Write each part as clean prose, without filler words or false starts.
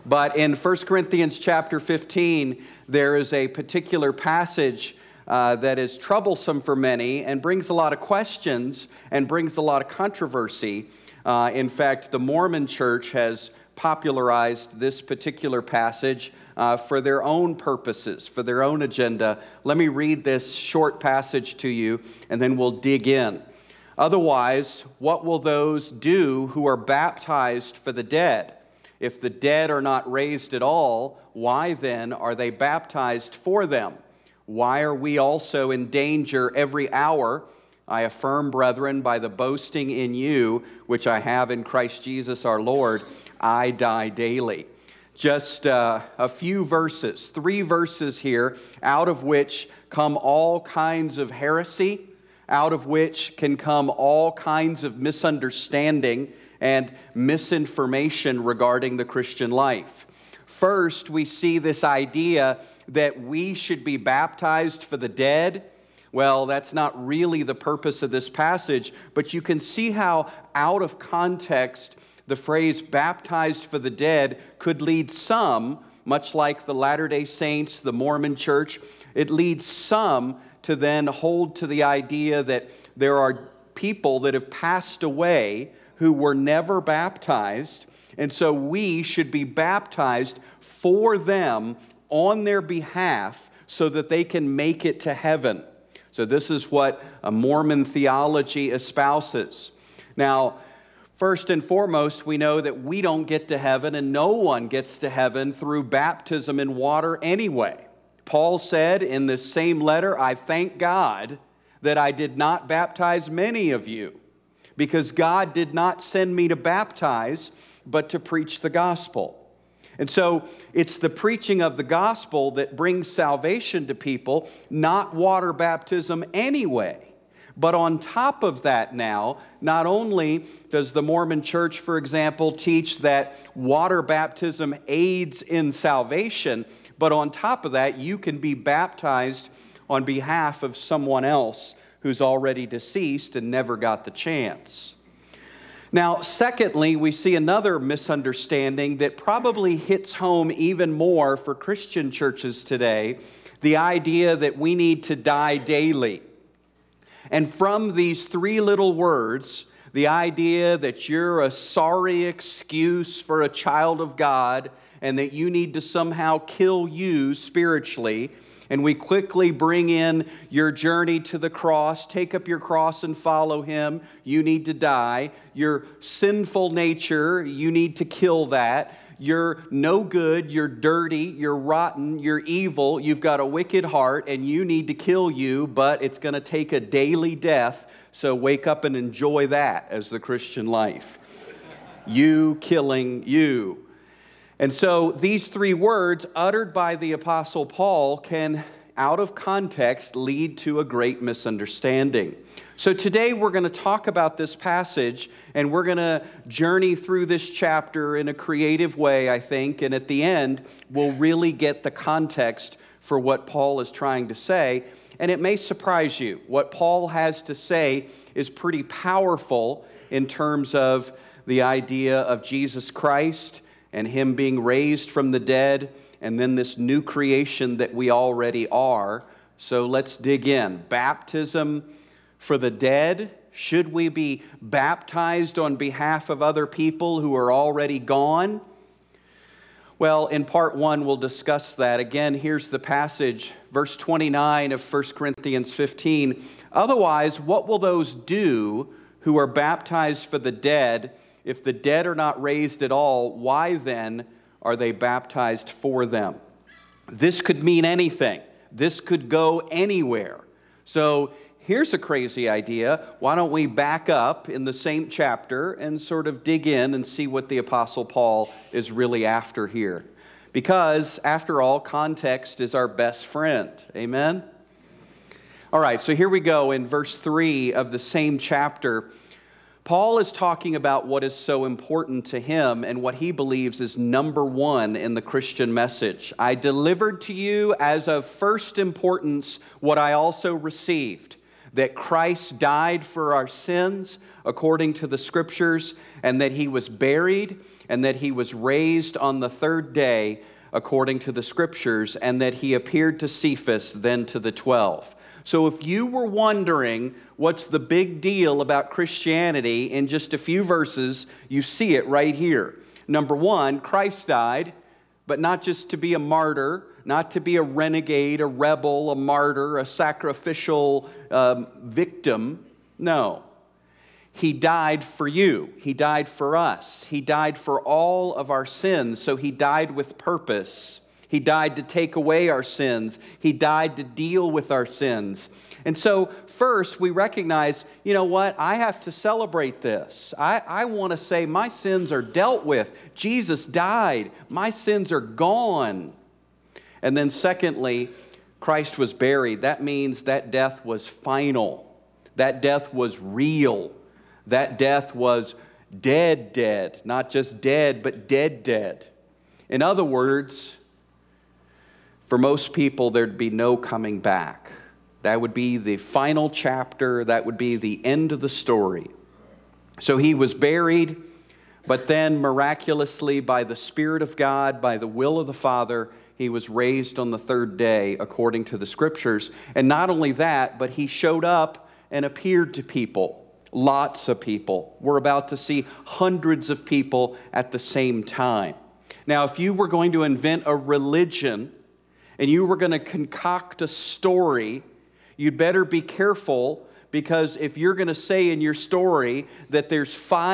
But in 1 Corinthians chapter 15, there is a particular passage that is troublesome for many and brings a lot of questions and brings a lot of controversy. In fact, the Mormon Church has popularized this particular passage for their own purposes, for their own agenda. Let me read this short passage to you, and then we'll dig in. Otherwise, what will those do who are baptized for the dead? If the dead are not raised at all, why then are they baptized for them? Why are we also in danger every hour? I affirm, brethren, by the boasting in you, which I have in Christ Jesus our Lord, I die daily. Just a few verses, 3 verses here, out of which come all kinds of heresy, out of which can come all kinds of misunderstanding and misinformation regarding the Christian life. First, we see this idea that we should be baptized for the dead. Well, that's not really the purpose of this passage, but you can see how out of context the phrase baptized for the dead could lead some, much like the Latter-day Saints, the Mormon Church, it leads some to then hold to the idea that there are people that have passed away who were never baptized, and so we should be baptized for them on their behalf so that they can make it to heaven. So this is what a Mormon theology espouses. Now, first and foremost, we know that we don't get to heaven, and no one gets to heaven through baptism in water anyway. Paul said in this same letter, I thank God that I did not baptize many of you, because God did not send me to baptize, but to preach the gospel. And so it's the preaching of the gospel that brings salvation to people, not water baptism anyway. But on top of that now, not only does the Mormon Church, for example, teach that water baptism aids in salvation, but on top of that, you can be baptized on behalf of someone else who's already deceased and never got the chance. Now, secondly, we see another misunderstanding that probably hits home even more for Christian churches today, the idea that we need to die daily. And from these 3 little words, the idea that you're a sorry excuse for a child of God and that you need to somehow kill you spiritually, and we quickly bring in your journey to the cross, take up your cross and follow Him, you need to die. Your sinful nature, you need to kill that. You're no good, you're dirty, you're rotten, you're evil, you've got a wicked heart, and you need to kill you, but it's going to take a daily death, so wake up and enjoy that as the Christian life. You killing you. And so these 3 words uttered by the Apostle Paul can, out of context, lead to a great misunderstanding. So today we're going to talk about this passage, and we're going to journey through this chapter in a creative way, I think, and at the end we'll really get the context for what Paul is trying to say. And it may surprise you. What Paul has to say is pretty powerful in terms of the idea of Jesus Christ and Him being raised from the dead, and then this new creation that we already are. So let's dig in. Baptism for the dead. Should we be baptized on behalf of other people who are already gone? Well, in part 1, we'll discuss that. Again, here's the passage, verse 29 of 1 Corinthians 15. Otherwise, what will those do who are baptized for the dead? If the dead are not raised at all, why then are they baptized for them? This could mean anything. This could go anywhere. So here's a crazy idea. Why don't we back up in the same chapter and sort of dig in and see what the Apostle Paul is really after here? Because, after all, context is our best friend. Amen? All right, so here we go in verse 3 of the same chapter. Paul is talking about what is so important to him and what he believes is number 1 in the Christian message. I delivered to you as of first importance what I also received, that Christ died for our sins according to the Scriptures, and that He was buried, and that He was raised on the third day according to the Scriptures, and that He appeared to Cephas, then to the 12. So if you were wondering what's the big deal about Christianity, in just a few verses, you see it right here. Number one, Christ died, but not just to be a martyr, not to be a renegade, a rebel, a martyr, a sacrificial victim. No. He died for you. He died for us. He died for all of our sins, so He died with purpose. He died to take away our sins. He died to deal with our sins. And so first we recognize, you know what? I have to celebrate this. I want to say my sins are dealt with. Jesus died. My sins are gone. And then secondly, Christ was buried. That means that death was final. That death was real. That death was dead. Not just dead, but dead. In other words, for most people, there'd be no coming back. That would be the final chapter. That would be the end of the story. So He was buried, but then miraculously, by the Spirit of God, by the will of the Father, He was raised on the third day according to the Scriptures. And not only that, but He showed up and appeared to people. Lots of people. We're about to see hundreds of people at the same time. Now, if you were going to invent a religion and you were going to concoct a story, you'd better be careful, because if you're going to say in your story that there's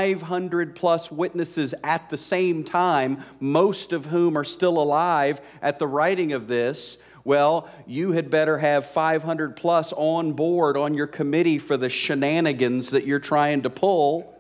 500 plus witnesses at the same time, most of whom are still alive at the writing of this, well, you had better have 500 plus on board on your committee for the shenanigans that you're trying to pull.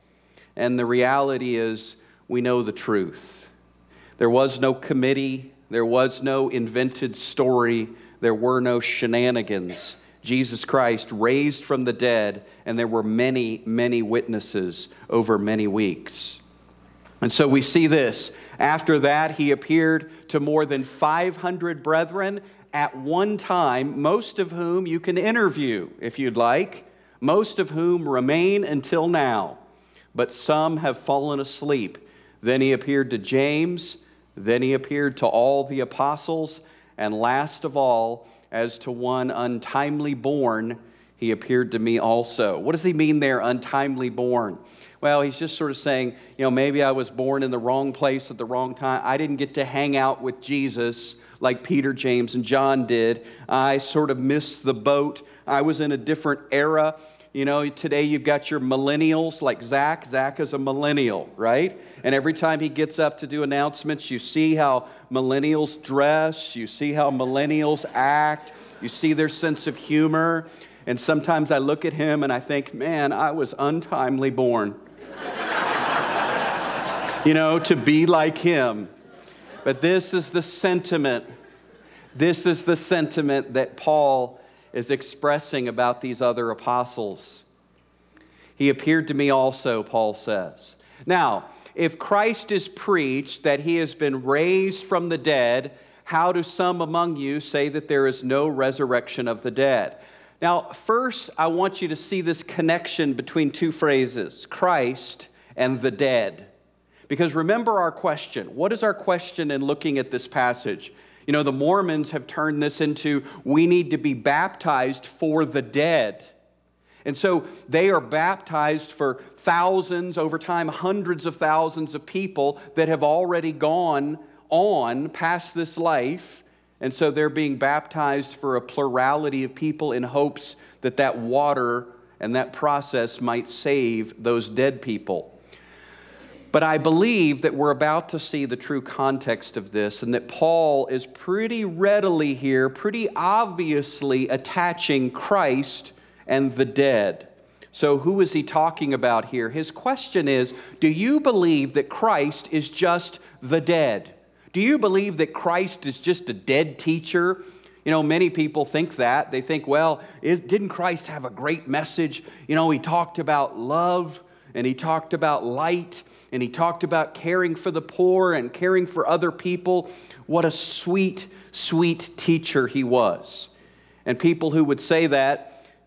And the reality is, we know the truth. There was no committee. There was no invented story. There were no shenanigans. Jesus Christ raised from the dead, and there were many, many witnesses over many weeks. And so we see this. After that, He appeared to more than 500 brethren at one time, most of whom you can interview if you'd like, most of whom remain until now. But some have fallen asleep. Then He appeared to James. Then He appeared to all the apostles. And last of all, as to one untimely born, He appeared to me also. What does He mean there, untimely born? Well, He's just sort of saying, maybe I was born in the wrong place at the wrong time. I didn't get to hang out with Jesus like Peter, James, and John did. I sort of missed the boat. I was in a different era. Today you've got your millennials like Zach. Zach is a millennial, right? And every time he gets up to do announcements, you see how millennials dress. You see how millennials act. You see their sense of humor. And sometimes I look at him and I think, man, I was untimely born. To be like him. But this is the sentiment. This is the sentiment that Paul is expressing about these other apostles. He appeared to me also, Paul says. Now, if Christ is preached that He has been raised from the dead, how do some among you say that there is no resurrection of the dead? Now, first, I want you to see this connection between two phrases, Christ and the dead. Because remember our question. What is our question in looking at this passage? The Mormons have turned this into, we need to be baptized for the dead. And so they are baptized for thousands, over time, hundreds of thousands of people that have already gone on past this life. And so they're being baptized for a plurality of people in hopes that that water and that process might save those dead people. But I believe that we're about to see the true context of this, and that Paul is pretty readily here, pretty obviously attaching Christ and the dead. So who is he talking about here? His question is, do you believe that Christ is just the dead? Do you believe that Christ is just a dead teacher? Many people think that. They think, didn't Christ have a great message? He talked about love, and He talked about light, and He talked about caring for the poor and caring for other people. What a sweet, sweet teacher He was. And people who would say that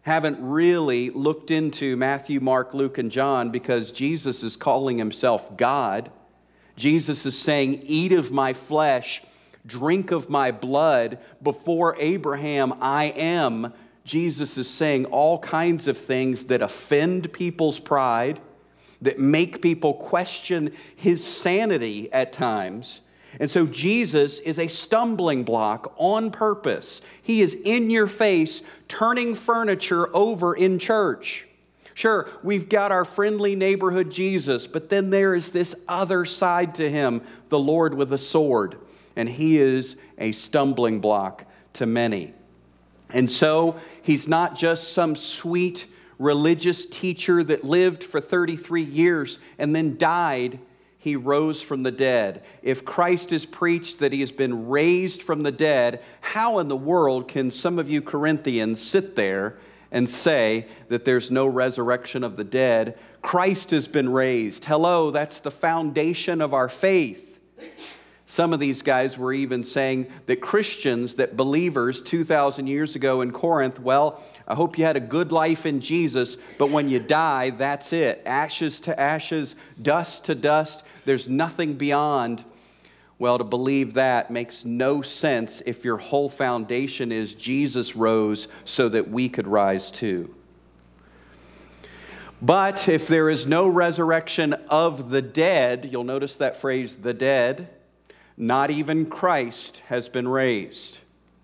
haven't really looked into Matthew, Mark, Luke, and John because Jesus is calling himself God. Jesus is saying, eat of my flesh, drink of my blood. Before Abraham, I am. Jesus is saying all kinds of things that offend people's pride, that make people question his sanity at times. And so Jesus is a stumbling block on purpose. He is in your face, turning furniture over in church. Sure, we've got our friendly neighborhood Jesus, but then there is this other side to him, the Lord with a sword. And he is a stumbling block to many. And so he's not just some sweet religious teacher that lived for 33 years and then died. He rose from the dead. If Christ is preached that he has been raised from the dead, how in the world can some of you Corinthians sit there and say that there's no resurrection of the dead? Christ has been raised. Hello, that's the foundation of our faith. Some of these guys were even saying that Christians, that believers 2,000 years ago in Corinth, well, I hope you had a good life in Jesus, but when you die, that's it. Ashes to ashes, dust to dust. There's nothing beyond. Well, to believe that makes no sense if your whole foundation is Jesus rose so that we could rise too. But if there is no resurrection of the dead, you'll notice that phrase, the dead, not even Christ has been raised.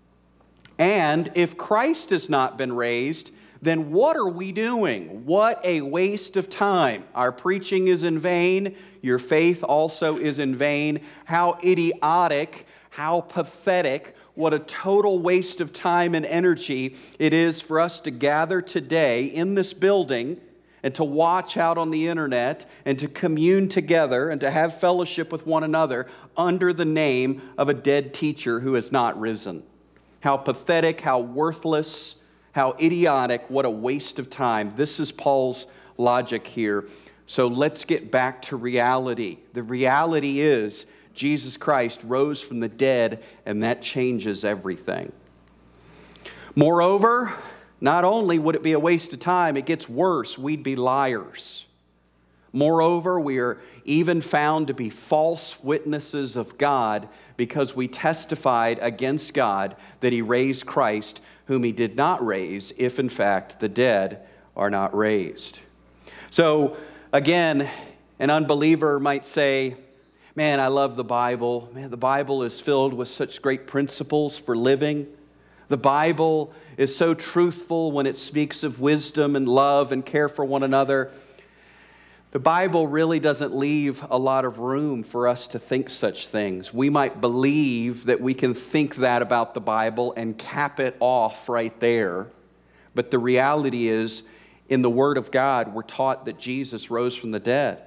And if Christ has not been raised, then what are we doing? What a waste of time. Our preaching is in vain. Your faith also is in vain. How idiotic, how pathetic, what a total waste of time and energy it is for us to gather today in this building and to watch out on the internet and to commune together and to have fellowship with one another under the name of a dead teacher who has not risen. How pathetic, how worthless, how idiotic, what a waste of time. This is Paul's logic here. So let's get back to reality. The reality is Jesus Christ rose from the dead, and that changes everything. Moreover, not only would it be a waste of time, it gets worse. We'd be liars. Moreover, we are even found to be false witnesses of God because we testified against God that he raised Christ, whom he did not raise, if in fact the dead are not raised. So again, an unbeliever might say, man, I love the Bible. Man, the Bible is filled with such great principles for living. The Bible is so truthful when it speaks of wisdom and love and care for one another. The Bible really doesn't leave a lot of room for us to think such things. We might believe that we can think that about the Bible and cap it off right there. But the reality is, in the Word of God, we're taught that Jesus rose from the dead.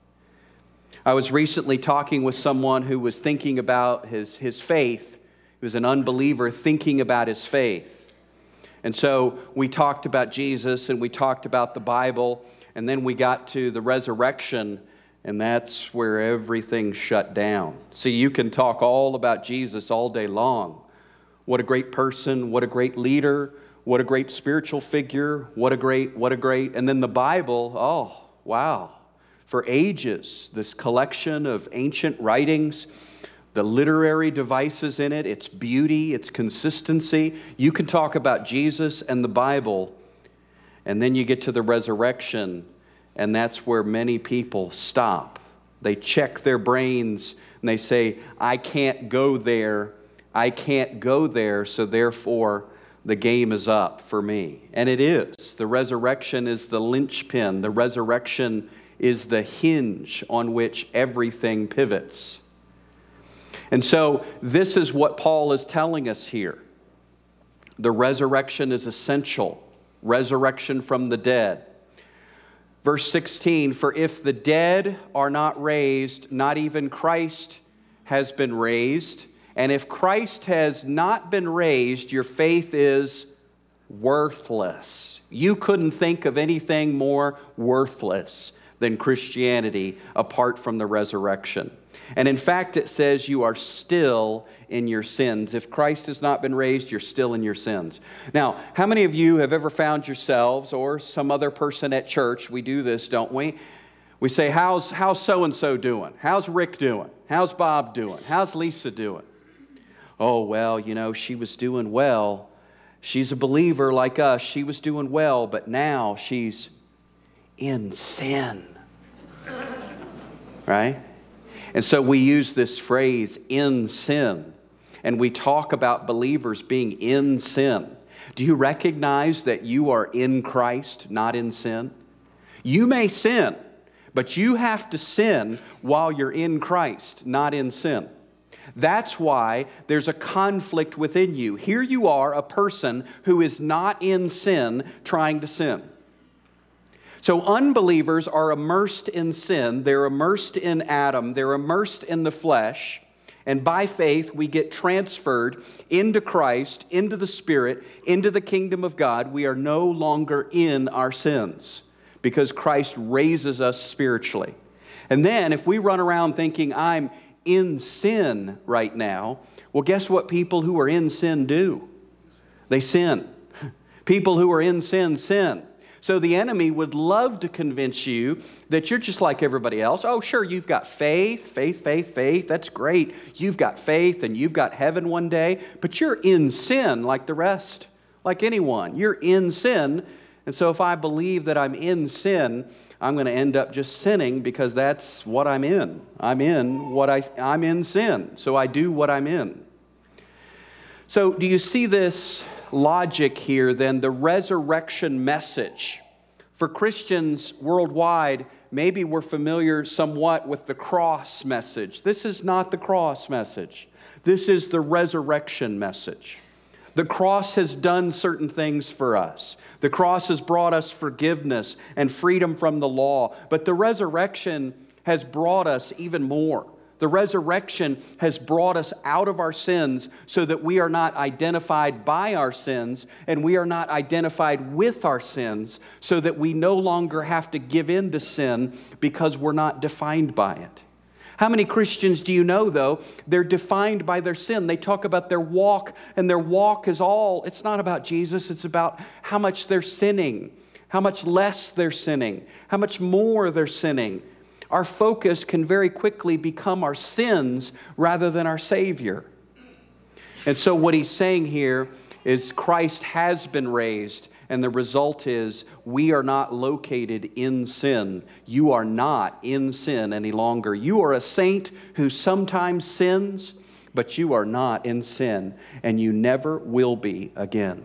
I was recently talking with someone who was thinking about his faith. He was an unbeliever thinking about his faith. And so we talked about Jesus and we talked about the Bible, and then we got to the resurrection, and that's where everything shut down. See, you can talk all about Jesus all day long. What a great person, what a great leader, what a great spiritual figure, what a great, and then the Bible, oh, wow. For ages, this collection of ancient writings, the literary devices in it, its beauty, its consistency. You can talk about Jesus and the Bible, and then you get to the resurrection, and that's where many people stop. They check their brains, and they say, I can't go there, so therefore the game is up for me. And it is. The resurrection is the linchpin. The resurrection is the hinge on which everything pivots. And so this is what Paul is telling us here. The resurrection is essential. Resurrection from the dead. Verse 16, for if the dead are not raised, not even Christ has been raised. And if Christ has not been raised, your faith is worthless. You couldn't think of anything more worthless than Christianity apart from the resurrection. And in fact, it says you are still in your sins. If Christ has not been raised, you're still in your sins. Now, how many of you have ever found yourselves, or some other person at church, we do this, don't we? We say, how's so-and-so doing? How's Rick doing? How's Bob doing? How's Lisa doing? Oh, well, she was doing well. She's a believer like us. She was doing well, but now she's in sin. Right? And so we use this phrase, in sin. And we talk about believers being in sin. Do you recognize that you are in Christ, not in sin? You may sin, but you have to sin while you're in Christ, not in sin. That's why there's a conflict within you. Here you are, a person who is not in sin, trying to sin. So unbelievers are immersed in sin. They're immersed in Adam. They're immersed in the flesh. And by faith, we get transferred into Christ, into the Spirit, into the kingdom of God. We are no longer in our sins because Christ raises us spiritually. And then if we run around thinking, I'm in sin right now, well, guess what people who are in sin do? They sin. People who are in sin, sin. So the enemy would love to convince you that you're just like everybody else. Oh, sure, you've got faith. That's great. You've got faith and you've got heaven one day, but you're in sin like the rest, like anyone. You're in sin. And so if I believe that I'm in sin, I'm going to end up just sinning because that's what I'm in. I'm in sin. So I do what I'm in. So do you see this logic here then? The resurrection message. For Christians worldwide, maybe we're familiar somewhat with the cross message. This is not the cross message. This is the resurrection message. The cross has done certain things for us. The cross has brought us forgiveness and freedom from the law. But the resurrection has brought us even more. The resurrection has brought us out of our sins so that we are not identified by our sins and we are not identified with our sins so that we no longer have to give in to sin because we're not defined by it. How many Christians do you know, though, they're defined by their sin? They talk about their walk, and their walk is it's not about Jesus, it's about how much they're sinning, how much less they're sinning, how much more they're sinning. Our focus can very quickly become our sins rather than our Savior. And so what he's saying here is Christ has been raised, and the result is we are not located in sin. You are not in sin any longer. You are a saint who sometimes sins, but you are not in sin, and you never will be again.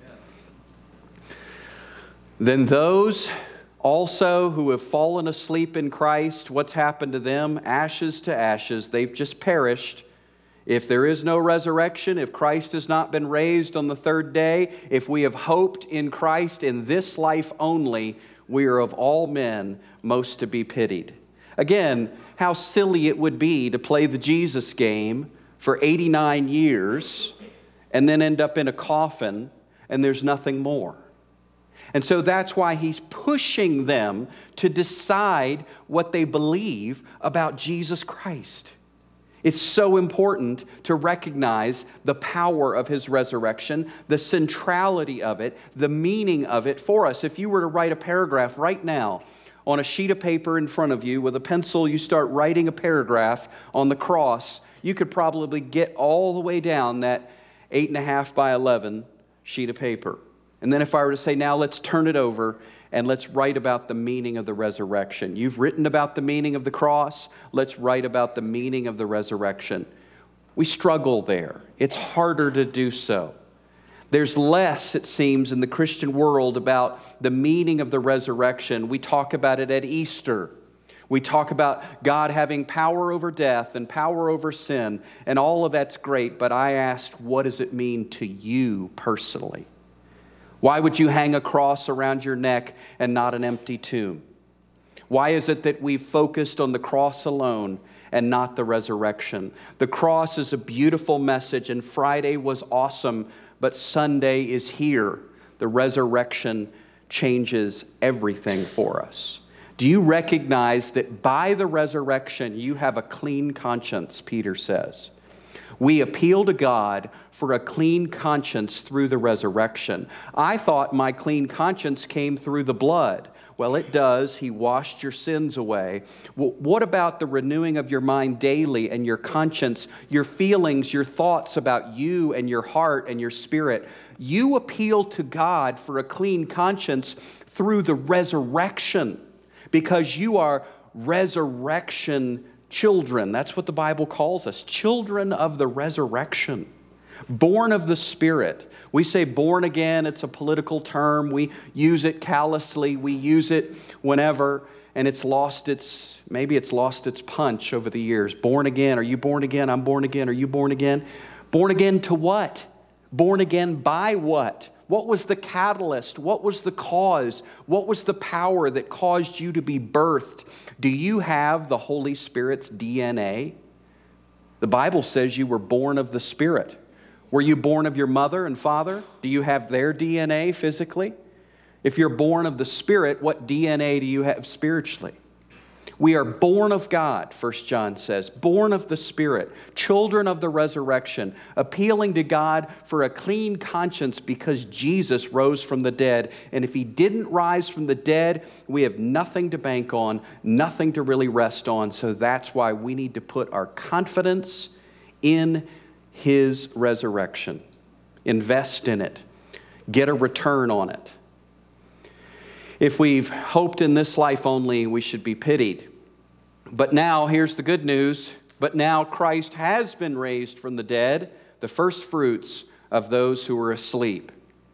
Then those also who have fallen asleep in Christ, what's happened to them? Ashes to ashes. They've just perished. If there is no resurrection, if Christ has not been raised on the third day, if we have hoped in Christ in this life only, we are of all men most to be pitied. Again, how silly it would be to play the Jesus game for 89 years and then end up in a coffin and there's nothing more. And so that's why he's pushing them to decide what they believe about Jesus Christ. It's so important to recognize the power of his resurrection, the centrality of it, the meaning of it for us. If you were to write a paragraph right now on a sheet of paper in front of you with a pencil, you start writing a paragraph on the cross, you could probably get all the way down that 8.5 by 11 sheet of paper. And then if I were to say, now let's turn it over and let's write about the meaning of the resurrection. You've written about the meaning of the cross. Let's write about the meaning of the resurrection. We struggle there. It's harder to do so. There's less, it seems, in the Christian world about the meaning of the resurrection. We talk about it at Easter. We talk about God having power over death and power over sin, and all of that's great, but I asked, what does it mean to you personally? Why would you hang a cross around your neck and not an empty tomb? Why is it that we've focused on the cross alone and not the resurrection? The cross is a beautiful message, and Friday was awesome, but Sunday is here. The resurrection changes everything for us. Do you recognize that by the resurrection you have a clean conscience, Peter says? We appeal to God for a clean conscience through the resurrection. I thought my clean conscience came through the blood. Well, it does. He washed your sins away. Well, what about the renewing of your mind daily and your conscience, your feelings, your thoughts about you and your heart and your spirit? You appeal to God for a clean conscience through the resurrection because you are resurrection children. That's what the Bible calls us, children of the resurrection, born of the Spirit. We say born again, it's a political term. We use it callously. We use it whenever, and maybe it's lost its punch over the years. Born again. Are you born again? I'm born again. Are you born again? Born again to what? Born again by what? What was the catalyst? What was the cause? What was the power that caused you to be birthed? Do you have the Holy Spirit's DNA? The Bible says you were born of the Spirit. Were you born of your mother and father? Do you have their DNA physically? If you're born of the Spirit, what DNA do you have spiritually? We are born of God, 1 John says, born of the Spirit, children of the resurrection, appealing to God for a clean conscience because Jesus rose from the dead. And if He didn't rise from the dead, we have nothing to bank on, nothing to really rest on. So that's why we need to put our confidence in His resurrection. Invest in it. Get a return on it. If we've hoped in this life only, we should be pitied. But now, here's the good news. But now Christ has been raised from the dead, the first fruits of those who were asleep.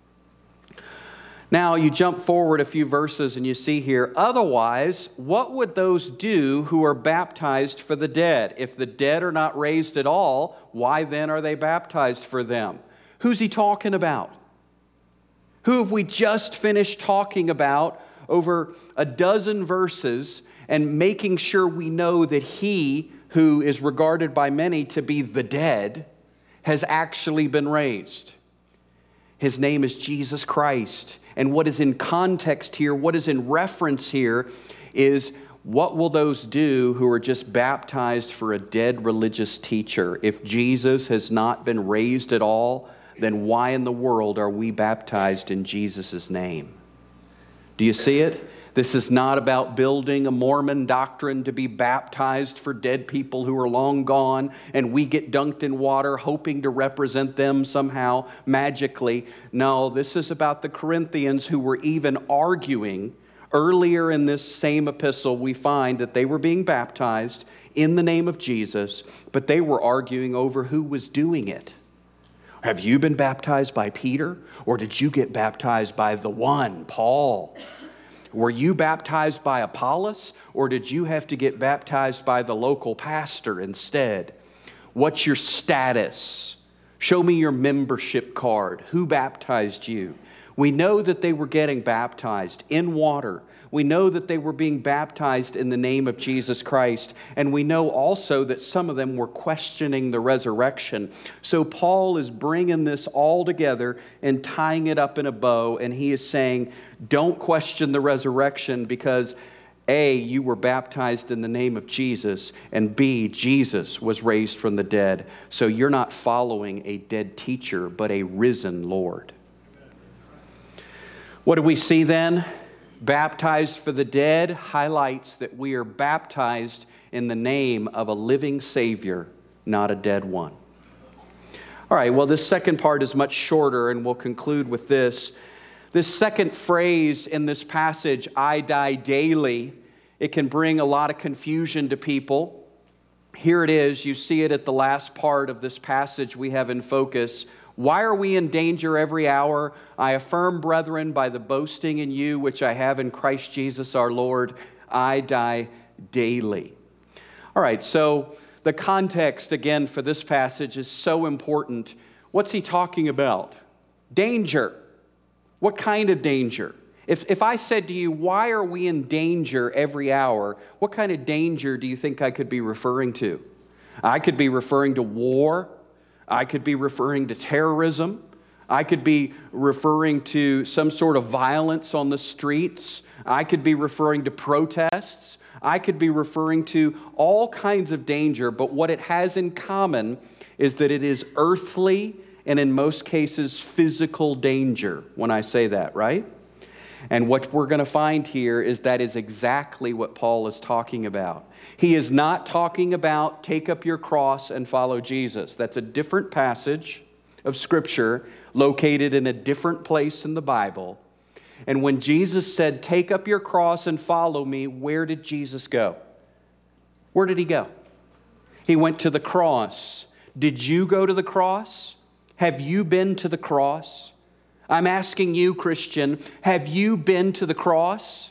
Now, you jump forward a few verses and you see here, otherwise, what would those do who are baptized for the dead? If the dead are not raised at all, why then are they baptized for them? Who's he talking about? Who have we just finished talking about over a dozen verses and making sure we know that He, who is regarded by many to be the dead, has actually been raised? His name is Jesus Christ. And what is in context here, what is in reference here, is what will those do who are just baptized for a dead religious teacher? If Jesus has not been raised at all, then why in the world are we baptized in Jesus' name? Do you see it? This is not about building a Mormon doctrine to be baptized for dead people who are long gone, and we get dunked in water hoping to represent them somehow magically. No, this is about the Corinthians who were even arguing. Earlier in this same epistle, we find that they were being baptized in the name of Jesus, but they were arguing over who was doing it. Have you been baptized by Peter, or did you get baptized by the one, Paul? Were you baptized by Apollos, or did you have to get baptized by the local pastor instead? What's your status? Show me your membership card. Who baptized you? We know that they were getting baptized in water. We know that they were being baptized in the name of Jesus Christ. And we know also that some of them were questioning the resurrection. So Paul is bringing this all together and tying it up in a bow. And he is saying, don't question the resurrection because A, you were baptized in the name of Jesus, and B, Jesus was raised from the dead. So you're not following a dead teacher, but a risen Lord. What do we see then? Baptized for the dead highlights that we are baptized in the name of a living Savior, not a dead one. All right, well, this second part is much shorter, and we'll conclude with this. This second phrase in this passage, I die daily, it can bring a lot of confusion to people. Here it is. You see it at the last part of this passage we have in focus. Why are we in danger every hour? I affirm, brethren, by the boasting in you which I have in Christ Jesus our Lord, I die daily. All right, so the context, again, for this passage is so important. What's he talking about? Danger. What kind of danger? If I said to you, why are we in danger every hour, what kind of danger do you think I could be referring to? I could be referring to war. I could be referring to terrorism. I could be referring to some sort of violence on the streets. I could be referring to protests. I could be referring to all kinds of danger, but what it has in common is that it is earthly and in most cases physical danger when I say that, right? And what we're going to find here is that is exactly what Paul is talking about. He is not talking about take up your cross and follow Jesus. That's a different passage of Scripture located in a different place in the Bible. And when Jesus said, take up your cross and follow me, where did Jesus go? Where did he go? He went to the cross. Did you go to the cross? Have you been to the cross? I'm asking you, Christian, have you been to the cross?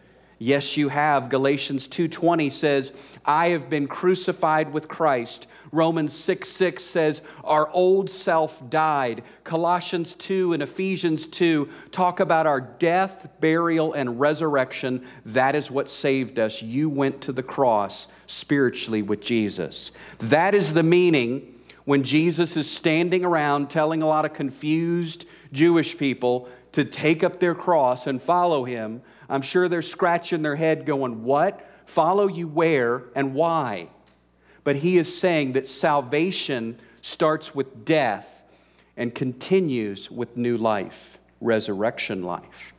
Yes, you have. Galatians 2:20 says, I have been crucified with Christ. Romans 6:6 says, our old self died. Colossians 2 and Ephesians 2 talk about our death, burial, and resurrection. That is what saved us. You went to the cross spiritually with Jesus. That is the meaning when Jesus is standing around telling a lot of confused Jewish people to take up their cross and follow him. I'm sure they're scratching their head going, what? Follow you where and why? But he is saying that salvation starts with death and continues with new life, resurrection life.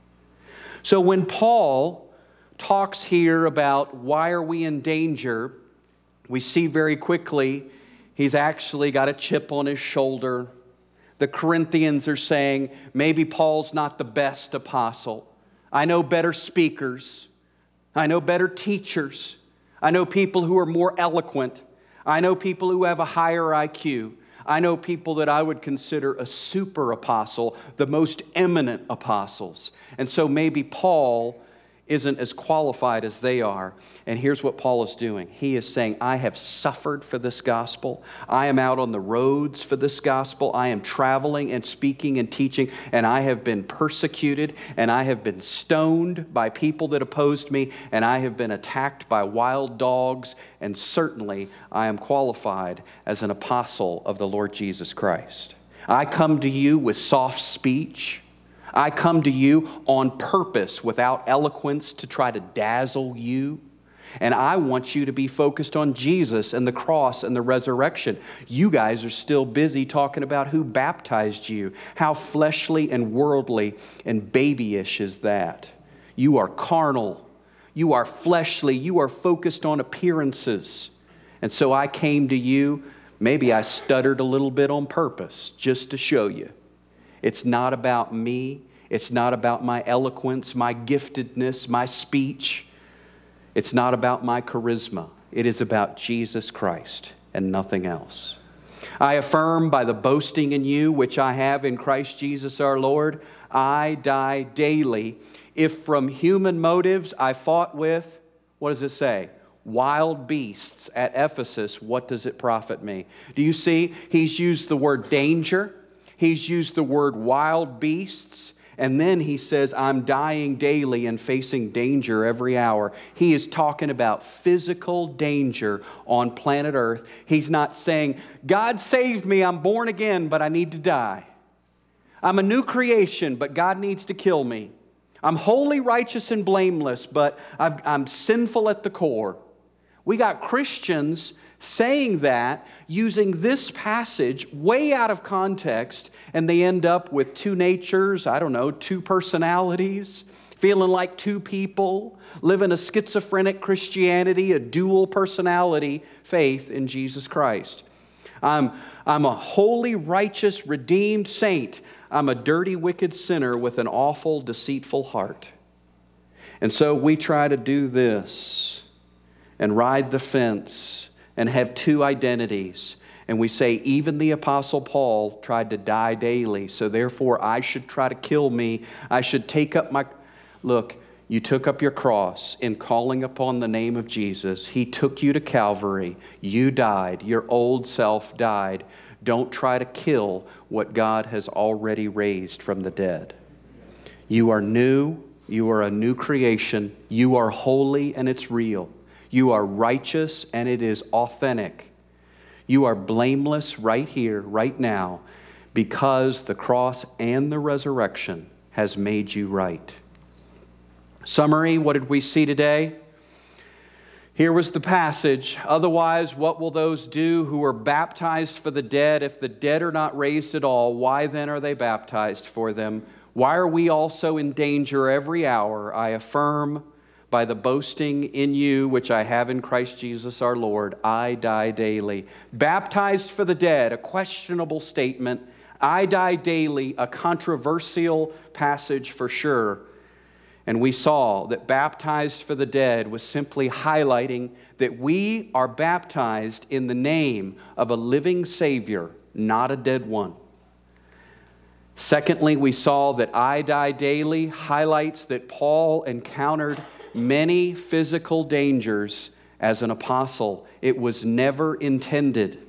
So when Paul talks here about why are we in danger, we see very quickly he's actually got a chip on his shoulder. The Corinthians are saying, maybe Paul's not the best apostle. I know better speakers. I know better teachers. I know people who are more eloquent. I know people who have a higher IQ. I know people that I would consider a super apostle, the most eminent apostles. And so maybe Paul isn't as qualified as they are. And here's what Paul is doing. He is saying, I have suffered for this gospel. I am out on the roads for this gospel. I am traveling and speaking and teaching, and I have been persecuted, and I have been stoned by people that opposed me, and I have been attacked by wild dogs, and certainly I am qualified as an apostle of the Lord Jesus Christ. I come to you with soft speech. I come to you on purpose without eloquence to try to dazzle you. And I want you to be focused on Jesus and the cross and the resurrection. You guys are still busy talking about who baptized you. How fleshly and worldly and babyish is that? You are carnal. You are fleshly. You are focused on appearances. And so I came to you. Maybe I stuttered a little bit on purpose just to show you. It's not about me. It's not about my eloquence, my giftedness, my speech. It's not about my charisma. It is about Jesus Christ and nothing else. I affirm by the boasting in you, which I have in Christ Jesus our Lord, I die daily. If from human motives I fought with, what does it say? Wild beasts at Ephesus, what does it profit me? Do you see? He's used the word danger. He's used the word wild beasts, and then he says, I'm dying daily and facing danger every hour. He is talking about physical danger on planet Earth. He's not saying, God saved me, I'm born again, but I need to die. I'm a new creation, but God needs to kill me. I'm holy, righteous, and blameless, but I'm sinful at the core. We got Christians saying that, using this passage way out of context, and they end up with two natures, two personalities, feeling like two people, living a schizophrenic Christianity, a dual personality faith in Jesus Christ. I'm a holy, righteous, redeemed saint. I'm a dirty, wicked sinner with an awful, deceitful heart. And so we try to do this and ride the fence and have two identities. And we say, even the Apostle Paul tried to die daily, so therefore I should try to kill me. I should take up my... Look, you took up your cross in calling upon the name of Jesus. He took you to Calvary. You died. Your old self died. Don't try to kill what God has already raised from the dead. You are new. You are a new creation. You are holy and it's real. You are righteous and it is authentic. You are blameless right here, right now, because the cross and the resurrection has made you right. Summary, what did we see today? Here was the passage. Otherwise, what will those do who are baptized for the dead? If the dead are not raised at all, why then are they baptized for them? Why are we also in danger every hour? I affirm by the boasting in you, which I have in Christ Jesus our Lord, I die daily. Baptized for the dead, a questionable statement. I die daily, a controversial passage for sure. And we saw that baptized for the dead was simply highlighting that we are baptized in the name of a living Savior, not a dead one. Secondly, we saw that I die daily highlights that Paul encountered many physical dangers as an apostle. It was never intended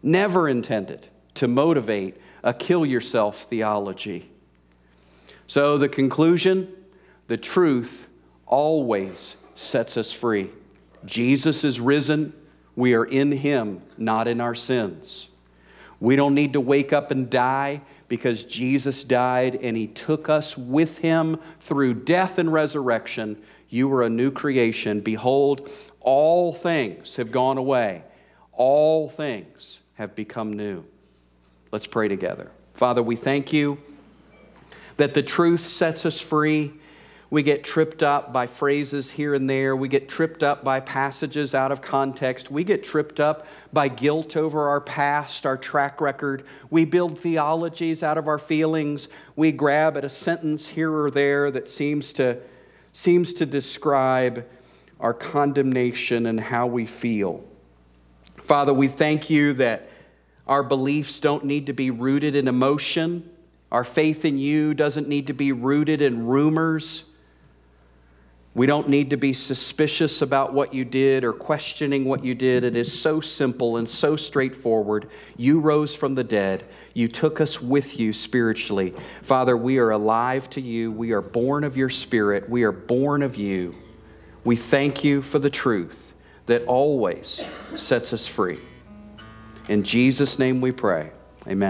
to motivate a kill yourself theology. So the conclusion, the truth always sets us free. Jesus is risen. We are in Him, not in our sins. We don't need to wake up and die because Jesus died and He took us with Him through death and resurrection. You are a new creation. Behold, all things have gone away. All things have become new. Let's pray together. Father, we thank You that the truth sets us free. We get tripped up by phrases here and there. We get tripped up by passages out of context. We get tripped up by guilt over our past, our track record. We build theologies out of our feelings. We grab at a sentence here or there that seems to describe our condemnation and how we feel. Father, we thank You that our beliefs don't need to be rooted in emotion. Our faith in You doesn't need to be rooted in rumors. We don't need to be suspicious about what You did or questioning what You did. It is so simple and so straightforward. You rose from the dead. You took us with You spiritually. Father, we are alive to You. We are born of Your Spirit. We are born of You. We thank You for the truth that always sets us free. In Jesus' name we pray.